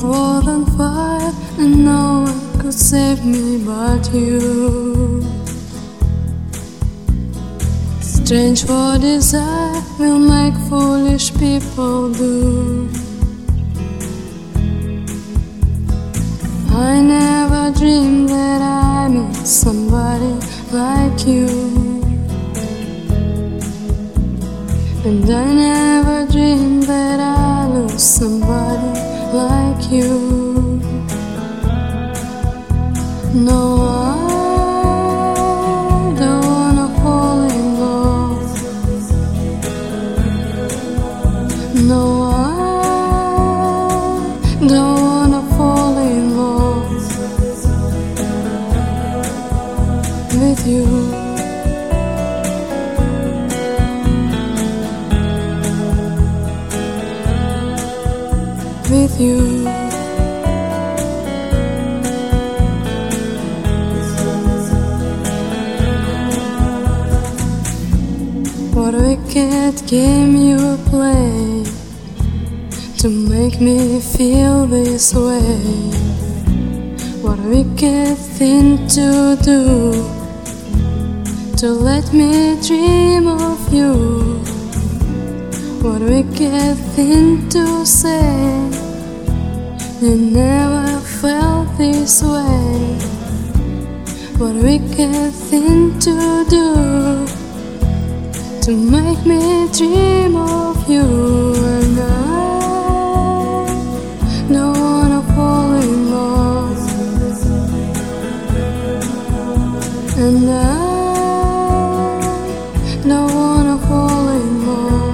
world on fire, and no one could save me but you. Strange what desire will make foolish people do. I never dreamed that I met somebody like you, and I never dreamed that I lose somebody like you. No, I don't wanna fall in love. No, I don't wanna fall in love with you. With you. What wicked game you play to make me feel this way? What wicked thing to do to let me dream of you? What wicked thing to say? You never felt this way. What wicked thing to do to make me dream of you? And I don't wanna fall in love, and I don't wanna fall in love.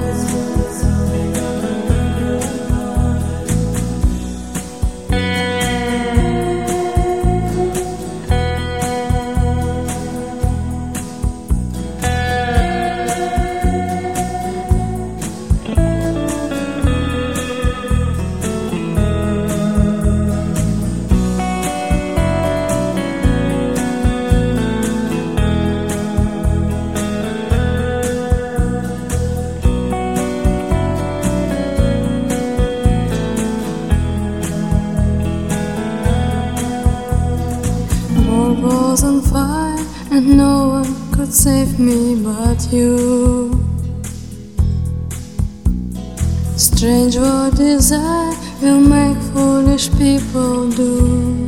The world was on fire, and no one could save me but you. Strange what desire will make foolish people do.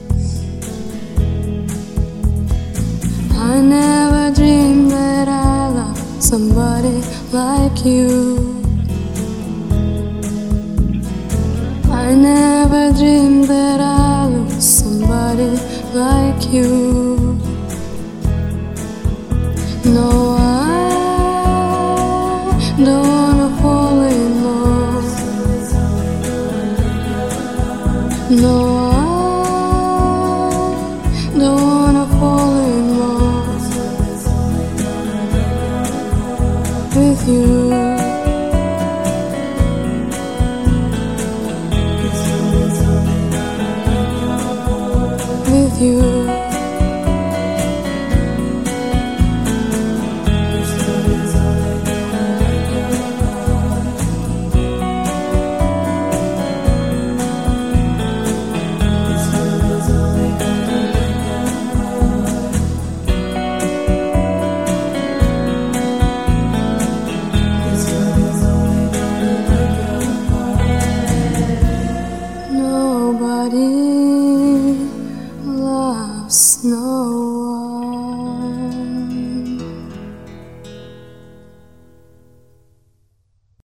I never dreamed that I loved somebody like you. I never dreamed that I loved somebody like you. No, I don't wanna fall in love. No, I don't wanna fall in love with you.